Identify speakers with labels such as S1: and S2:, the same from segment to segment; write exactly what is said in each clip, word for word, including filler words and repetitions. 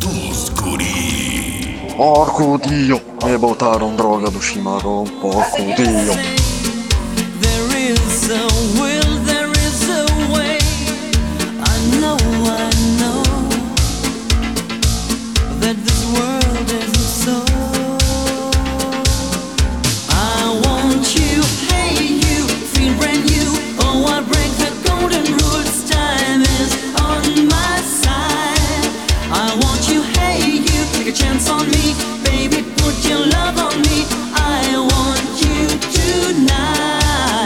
S1: dos guri.
S2: Porco Dio, mi botaron droga do chimarrão, porco Dio.
S3: There is a will, there is a way. I know, I know that this world isn't so. I want you, hey you, feel brand new. Oh, I break the golden rules. Time is on my side. I want you, hey you, take a chance on me, baby. Put your love on me. I want you tonight.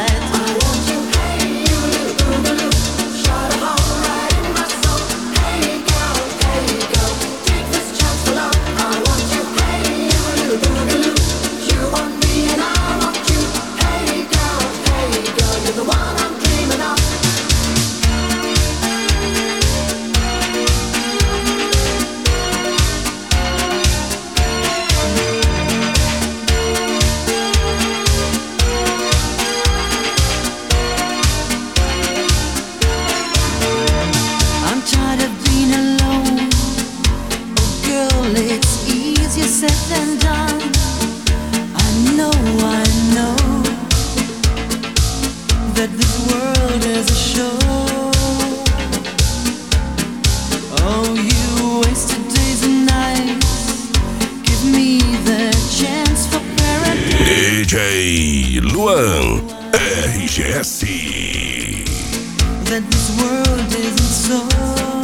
S3: I'm tired of being alone. Oh girl, it's easier said than done. I know, I know that this world is a show. Oh, you wasted days and nights. Give me the chance for paradise.
S1: D J Luan R G S.
S3: That this world isn't so.